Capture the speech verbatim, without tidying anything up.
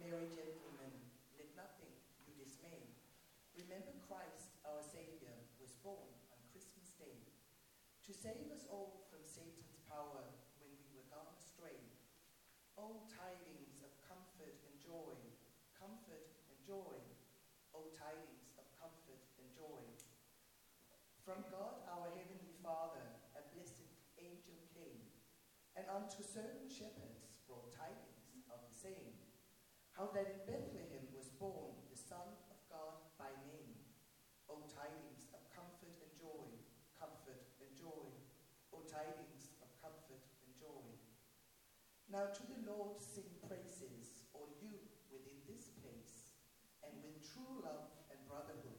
Merry gentlemen, let nothing you dismay. Remember Christ, our Savior, was born on Christmas Day to save us all from Satan's power when we were gone astray. Oh, tidings of comfort and joy, comfort and joy. Oh, tidings of comfort and joy. From God our Heavenly Father, a blessed angel came, and unto certain shepherds brought tidings of the same, how that in Bethlehem was born the Son of God by name. O tidings of comfort and joy, comfort and joy. O tidings of comfort and joy. Now to the Lord sing praises, all you within this place, and with true love and brotherhood